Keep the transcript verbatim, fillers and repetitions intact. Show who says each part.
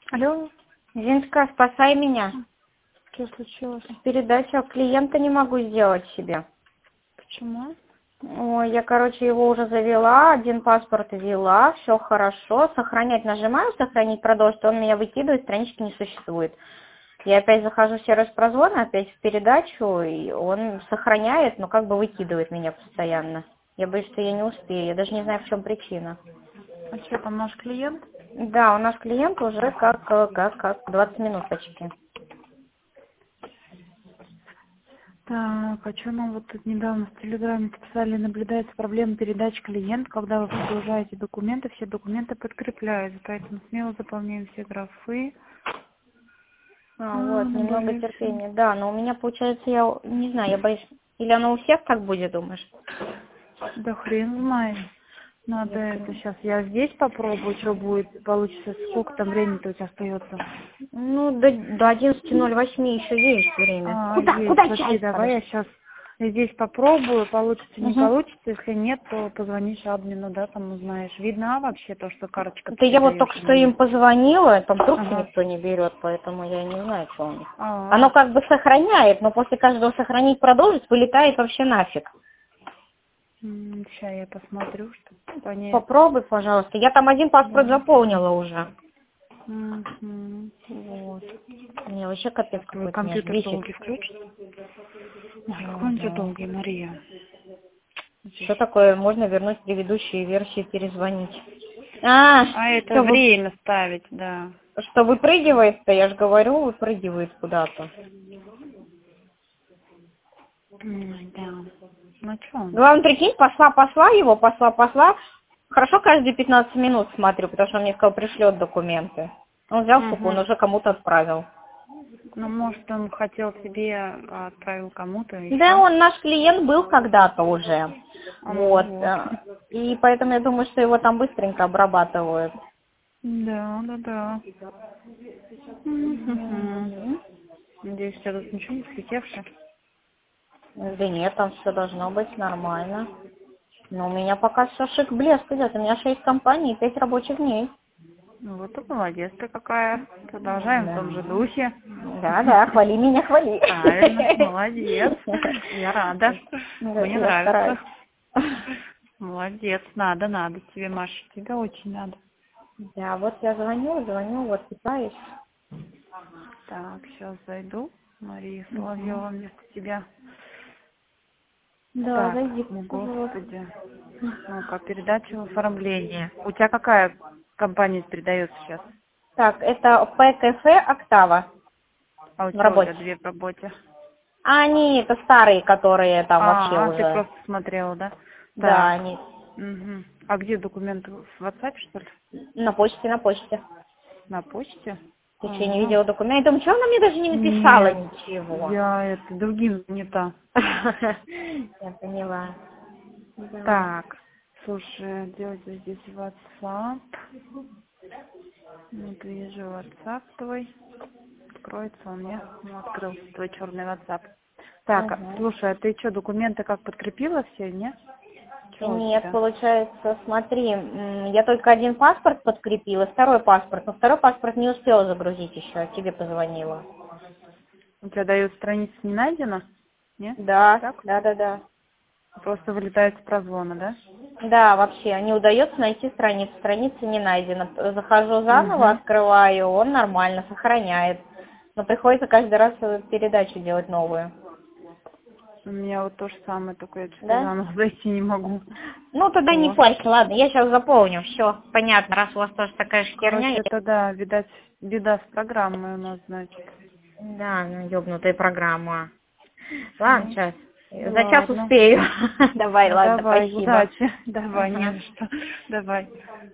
Speaker 1: Алло,
Speaker 2: Зиночка, спасай меня.
Speaker 1: что случилось?
Speaker 2: Передачу клиента не могу сделать себе.
Speaker 1: Почему?
Speaker 2: Ой, я, короче, его уже завела, один паспорт ввела, все хорошо. Сохранять нажимаю, сохранить, продолжить, он меня выкидывает, странички не существует. Я опять захожу в сервис прозвона, опять в передачу, и он сохраняет, но как бы выкидывает меня постоянно. Я боюсь, что я не успею, я даже не знаю, в чем причина.
Speaker 1: А что там наш клиент?
Speaker 2: Да, у нас клиент уже как, как, как двадцать минут почти.
Speaker 1: Так, а что нам вот тут недавно в Телеграме писали, наблюдается проблема передачи клиента, когда вы загружаете документы, все документы подкрепляются, поэтому смело заполняем все графы.
Speaker 2: А,
Speaker 1: А,
Speaker 2: вот, немного
Speaker 1: набожимся.
Speaker 2: терпения. Да, но у меня, получается, я не знаю, я боюсь. Или оно у всех так будет, думаешь?
Speaker 1: Да хрен знает. Надо
Speaker 2: Я
Speaker 1: это
Speaker 2: понимаю.
Speaker 1: сейчас. Я здесь попробую, что будет, получится. Сколько там времени-то у тебя остается?
Speaker 2: Ну, до, до одиннадцати ноль восемь еще есть время.
Speaker 1: А,
Speaker 2: Куда?
Speaker 1: есть.
Speaker 2: Куда
Speaker 1: Смотри,
Speaker 2: чай?
Speaker 1: давай я
Speaker 2: Подожди.
Speaker 1: сейчас здесь попробую, получится, не
Speaker 2: Угу.
Speaker 1: получится. Если нет, то позвонишь админу, да, там узнаешь. Видно вообще то, что карточка
Speaker 2: Это я вот
Speaker 1: передаешь
Speaker 2: только что
Speaker 1: или
Speaker 2: им
Speaker 1: нет?
Speaker 2: позвонила, там трубки
Speaker 1: Ага.
Speaker 2: никто не берет, поэтому я не знаю, что у них.
Speaker 1: А,
Speaker 2: Оно как бы сохраняет, но после каждого сохранить продолжить вылетает вообще нафиг.
Speaker 1: сейчас я посмотрю, чтобы понять.
Speaker 2: Попробуй, пожалуйста. Я там один паспорт
Speaker 1: Да.
Speaker 2: заполнила уже.
Speaker 1: Мгм.
Speaker 2: Вот. Мне вообще капец
Speaker 1: Так, твой
Speaker 2: какой-то меня аж
Speaker 1: компьютер
Speaker 2: бесит.
Speaker 1: долгий включен? Ой, какой он у тебя
Speaker 2: Угу.
Speaker 1: долгий, Мария.
Speaker 2: Что
Speaker 1: Здесь.
Speaker 2: такое? Можно вернуть предыдущие версии, перезвонить. А,
Speaker 1: А это
Speaker 2: что, вы,
Speaker 1: время ставить, да.
Speaker 2: что выпрыгивает-то? Я же говорю, выпрыгивает куда-то.
Speaker 1: М, Да. Ну что он?
Speaker 2: Главное, прикинь, посла, посла его, посла, посла. Хорошо, каждые пятнадцать минут смотрю, потому что он мне сказал, пришлет документы. Он взял, сука, он
Speaker 1: Угу.
Speaker 2: уже кому-то отправил.
Speaker 1: Ну, может, он хотел тебе, а отправил кому-то
Speaker 2: Да,
Speaker 1: еще.
Speaker 2: он наш клиент был когда-то уже.
Speaker 1: А ну
Speaker 2: Вот.
Speaker 1: вот.
Speaker 2: э, И поэтому я думаю, что его там быстренько обрабатывают.
Speaker 1: Да, да, да. Мгм.
Speaker 2: Мгм.
Speaker 1: Надеюсь, у тебя тут ничего не слетевшее.
Speaker 2: Да нет, там все должно быть нормально. Но у меня пока все шик блеск идет. У меня шесть компаний и пять рабочих дней.
Speaker 1: Ну вот ты молодец ты какая. Продолжаем в
Speaker 2: Да.
Speaker 1: том же духе.
Speaker 2: Да, да, хвали меня, хвали.
Speaker 1: Правильно, молодец. Я рада.
Speaker 2: Да,
Speaker 1: Мне
Speaker 2: я стараюсь.
Speaker 1: нравится. Молодец, надо, надо тебе, Маша, тебе очень надо.
Speaker 2: Да, вот я звоню, звоню, вот пытаюсь.
Speaker 1: Так, сейчас зайду. Мария
Speaker 2: Угу.
Speaker 1: Соловьева вместо тебя.
Speaker 2: Да,
Speaker 1: Так,
Speaker 2: зайди,
Speaker 1: ну
Speaker 2: пожалуйста.
Speaker 1: господи. Ну-ка, передача в оформлении. У тебя какая компания передается сейчас?
Speaker 2: Так, это ПКФ Октава
Speaker 1: А у
Speaker 2: в
Speaker 1: тебя у тебя
Speaker 2: работе.
Speaker 1: две в работе?
Speaker 2: А они это старые, которые там вообще
Speaker 1: А, а, ты
Speaker 2: уже.
Speaker 1: просто смотрела, да?
Speaker 2: Да,
Speaker 1: Так.
Speaker 2: они
Speaker 1: Угу. А где документы? В WhatsApp, что ли?
Speaker 2: на почте, на почте.
Speaker 1: На почте?
Speaker 2: Ты что, не
Speaker 1: А,
Speaker 2: видела документ? Я думаю, что она мне даже не написала
Speaker 1: нет,
Speaker 2: ничего.
Speaker 1: я это другим не та.
Speaker 2: Я поняла. Да.
Speaker 1: Так, слушай, делайте здесь WhatsApp. Вот вижу WhatsApp твой. Откроется он мне. Ну, открылся твой черный WhatsApp. Так,
Speaker 2: Угу.
Speaker 1: слушай, а ты что, документы как подкрепила все, нет? Что у
Speaker 2: Нет,
Speaker 1: тебя?
Speaker 2: получается, смотри, м, я только один паспорт подкрепила, второй паспорт, но второй паспорт не успела загрузить еще, а тебе позвонила.
Speaker 1: У тебя дают страница не найдена? Нет?
Speaker 2: Да,
Speaker 1: Так?
Speaker 2: да, да, да.
Speaker 1: Просто вылетает с прозвона, да?
Speaker 2: Да, вообще, не удается найти страницу, страница не найдена. Захожу заново,
Speaker 1: Угу.
Speaker 2: открываю, он нормально, сохраняет. Но приходится каждый раз э, передачу делать новую.
Speaker 1: У меня вот то же самое, только я что-то
Speaker 2: Да?
Speaker 1: заново зайти не могу.
Speaker 2: Ну, тогда не
Speaker 1: Вот.
Speaker 2: парься, ладно, я сейчас заполню, все, понятно, раз у вас тоже такая же херня.
Speaker 1: Короче,
Speaker 2: я-
Speaker 1: это да, видать, беда с программой у нас, значит.
Speaker 2: Да, ну, ёбнутая программа. Ладно,
Speaker 1: Ну,
Speaker 2: сейчас. За час
Speaker 1: ладно.
Speaker 2: успею. Давай,
Speaker 1: Ну,
Speaker 2: ладно,
Speaker 1: давай,
Speaker 2: спасибо.
Speaker 1: удачи. Давай, не
Speaker 2: Ага.
Speaker 1: за что. Давай.